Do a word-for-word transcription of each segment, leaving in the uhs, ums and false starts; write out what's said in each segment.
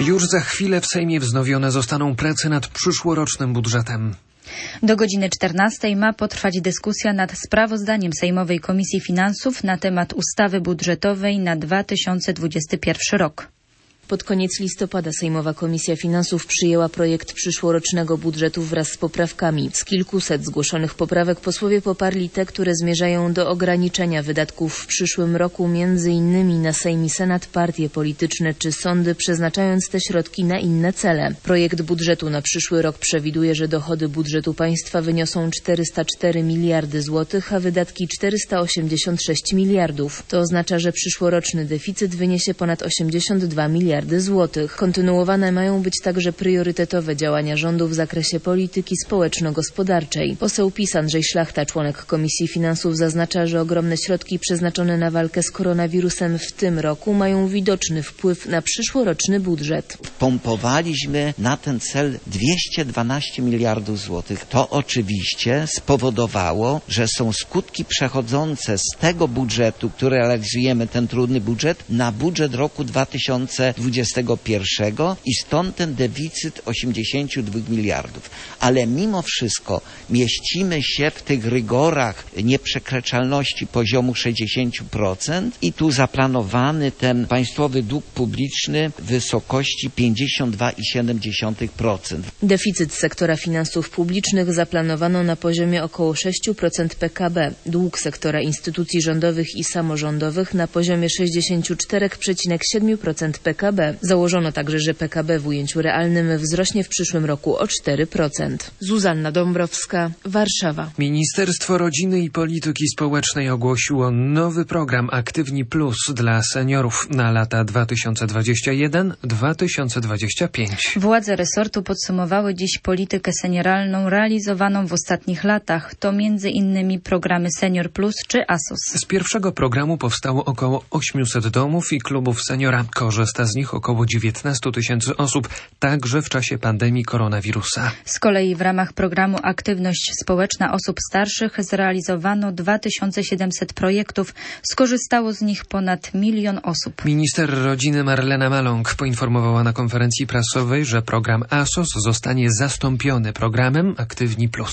Już za chwilę w Sejmie wznowione zostaną prace nad przyszłorocznym budżetem. Do godziny czternastej ma potrwać dyskusja nad sprawozdaniem Sejmowej Komisji Finansów na temat ustawy budżetowej na dwa tysiące dwudziesty pierwszy rok. Pod koniec listopada Sejmowa Komisja Finansów przyjęła projekt przyszłorocznego budżetu wraz z poprawkami. Z kilkuset zgłoszonych poprawek posłowie poparli te, które zmierzają do ograniczenia wydatków w przyszłym roku, między innymi na Sejm i Senat, partie polityczne czy sądy, przeznaczając te środki na inne cele. Projekt budżetu na przyszły rok przewiduje, że dochody budżetu państwa wyniosą czterysta cztery miliardy złotych, a wydatki czterysta osiemdziesiąt sześć miliardów. To oznacza, że przyszłoroczny deficyt wyniesie ponad osiemdziesiąt dwa miliardy złotych. Kontynuowane mają być także priorytetowe działania rządu w zakresie polityki społeczno-gospodarczej. Poseł PiS Andrzej Szlachta, członek Komisji Finansów, zaznacza, że ogromne środki przeznaczone na walkę z koronawirusem w tym roku mają widoczny wpływ na przyszłoroczny budżet. Pompowaliśmy na ten cel dwieście dwanaście miliardów złotych. To oczywiście spowodowało, że są skutki przechodzące z tego budżetu, który realizujemy, ten trudny budżet, na budżet roku dwa tysiące dwudziestego pierwszego i stąd ten deficyt osiemdziesiąt dwa miliardów. Ale mimo wszystko mieścimy się w tych rygorach nieprzekraczalności poziomu sześćdziesiąt procent i tu zaplanowany ten państwowy dług publiczny w wysokości pięćdziesiąt dwa przecinek siedem procent. Deficyt sektora finansów publicznych zaplanowano na poziomie około sześć procent P K B. Dług sektora instytucji rządowych i samorządowych na poziomie sześćdziesiąt cztery przecinek siedem procent P K B. Założono także, że P K B w ujęciu realnym wzrośnie w przyszłym roku o cztery procent. Zuzanna Dąbrowska, Warszawa. Ministerstwo Rodziny i Polityki Społecznej ogłosiło nowy program Aktywni Plus dla seniorów na lata dwa tysiące dwudziesty pierwszy do dwa tysiące dwudziestego piątego. Władze resortu podsumowały dziś politykę senioralną realizowaną w ostatnich latach. To między innymi programy Senior Plus czy A S O S. Z pierwszego programu powstało około osiemset domów i klubów seniora. Korzysta z nich około dziewiętnaście tysięcy osób, także w czasie pandemii koronawirusa. Z kolei w ramach programu Aktywność Społeczna Osób Starszych zrealizowano dwa tysiące siedemset projektów. Skorzystało z nich ponad milion osób. Minister rodziny Marlena Maląg poinformowała na konferencji prasowej, że program A S O S zostanie zastąpiony programem Aktywni Plus.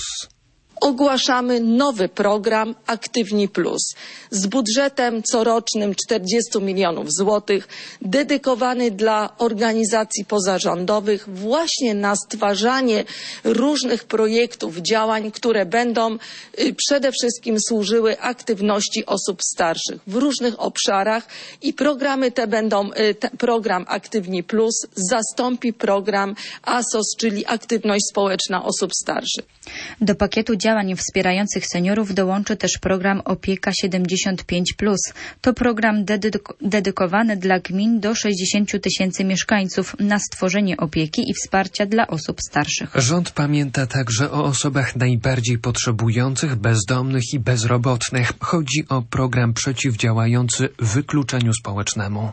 Ogłaszamy nowy program Aktywni Plus z budżetem corocznym czterdzieści milionów złotych, dedykowany dla organizacji pozarządowych właśnie na stwarzanie różnych projektów, działań, które będą y, przede wszystkim służyły aktywności osób starszych w różnych obszarach i programy te będą, y, te, program Aktywni Plus zastąpi program A S O S, czyli Aktywność Społeczna Osób Starszych. Do pakietu działań wspierających seniorów dołączy też program Opieka siedemdziesiąt pięć plus. To program dedyk- dedykowany dla gmin do sześćdziesięciu tysięcy mieszkańców na stworzenie opieki i wsparcia dla osób starszych. Rząd pamięta także o osobach najbardziej potrzebujących, bezdomnych i bezrobotnych. Chodzi o program przeciwdziałający wykluczeniu społecznemu.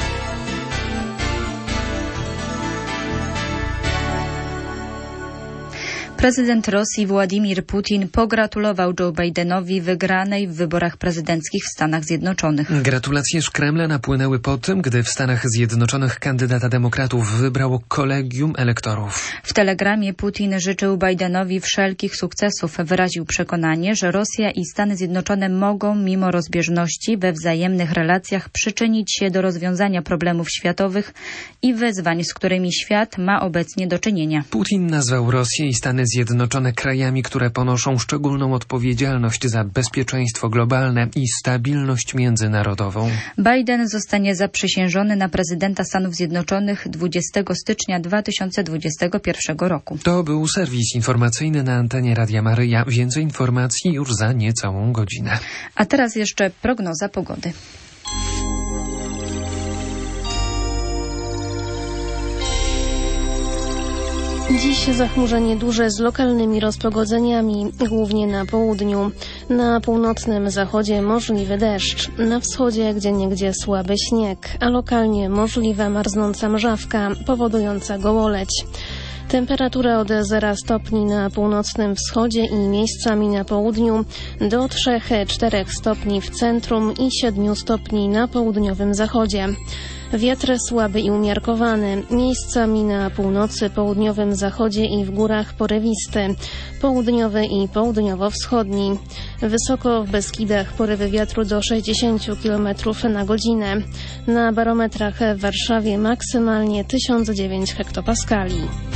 Prezydent Rosji Władimir Putin pogratulował Joe Bidenowi wygranej w wyborach prezydenckich w Stanach Zjednoczonych. Gratulacje z Kremla napłynęły po tym, gdy w Stanach Zjednoczonych kandydata demokratów wybrało kolegium elektorów. W telegramie Putin życzył Bidenowi wszelkich sukcesów. Wyraził przekonanie, że Rosja i Stany Zjednoczone mogą, mimo rozbieżności we wzajemnych relacjach, przyczynić się do rozwiązania problemów światowych i wyzwań, z którymi świat ma obecnie do czynienia. Putin nazwał Rosję i Stany Zjednoczone krajami, które ponoszą szczególną odpowiedzialność za bezpieczeństwo globalne i stabilność międzynarodową. Biden zostanie zaprzysiężony na prezydenta Stanów Zjednoczonych dwudziestego stycznia dwa tysiące dwudziestego pierwszego roku. To był serwis informacyjny na antenie Radia Maryja. Więcej informacji już za niecałą godzinę. A teraz jeszcze prognoza pogody. Dziś zachmurzenie duże z lokalnymi rozpogodzeniami, głównie na południu. Na północnym zachodzie możliwy deszcz. Na wschodzie gdzieniegdzie słaby śnieg, a lokalnie możliwa marznąca mrzawka powodująca gołoleć. Temperatura od zera stopni na północnym wschodzie i miejscami na południu do trzech czterech stopni w centrum i siedmiu stopni na południowym zachodzie. Wiatr słaby i umiarkowany, miejscami na północy, południowym zachodzie i w górach porywisty, południowy i południowo-wschodni. Wysoko w Beskidach porywy wiatru do sześćdziesiąt kilometrów na godzinę. Na barometrach w Warszawie maksymalnie tysiąc dziewięć hektopaskali.